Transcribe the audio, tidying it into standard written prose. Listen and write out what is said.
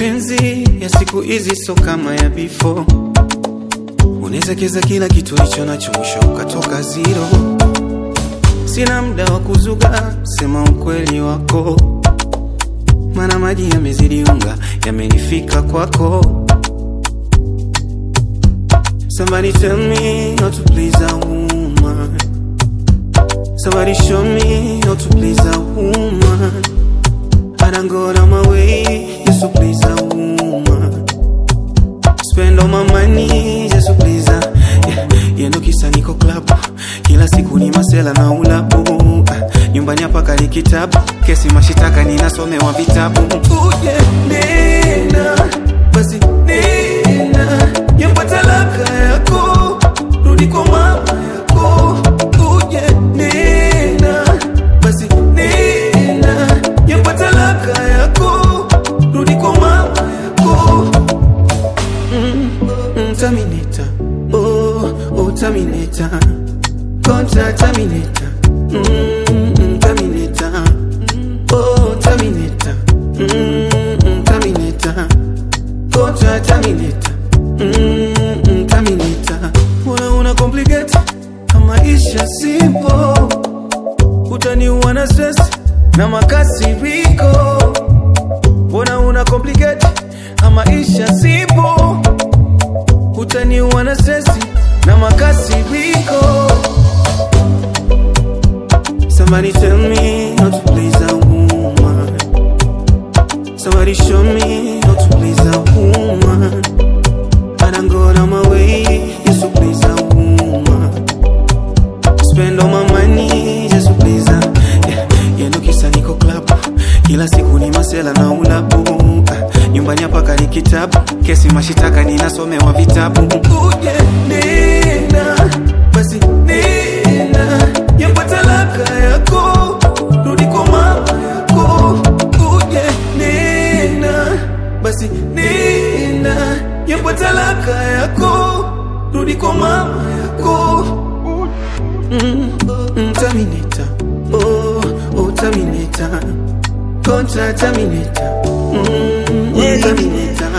Mapenzi ya siku hizi so kama ya before. Unaweza keza kila kitu licho nacho mwisho ukatoka zero. Sina muda wa kuzuga, sema ukweli wako. Mana maji yamezidi unga, yamenifika kwako. Somebody tell me how to please a woman. Somebody show me how to please a woman. I done go out my way just to please a woman. Spend all my money just to please her. Yendo kisa niko club, kila siku ni masela na ulabu. Nyumbani hapa kali kitabu, kesi mashitaka ninasomewa vitabu. Uje nena, basi nena, yamba talaka yako, rudi kwa mama yako. Uje nena, basi nena, yamba talaka yako, rudi kwa mama yako. Terminator, oh terminator, contra terminator. Terminator, oh terminator, terminator, contra terminator. Terminator, una complicate maisha simple. Utaniua na stress na makasiriko. Una complicate maisha simple. Utaniua na stress na makasiriko. Somebody tell me how to please a woman. Somebody show me how to please a woman. I done go out my way just to please a woman. Spend all my money just to please her. Yendo kisa niko club, kila siku ni masela na ulabu. Nyumbani hapa kali kitabu, kesi mashitaka ninasomewa vitabu. Uje nena, basi nena, yamba talaka yako, rudi kwa mama yako. Uje nena, basi nena, yamba talaka yako, rudi kwa mama yako. Terminator, oh terminator, contra terminator. Terminator.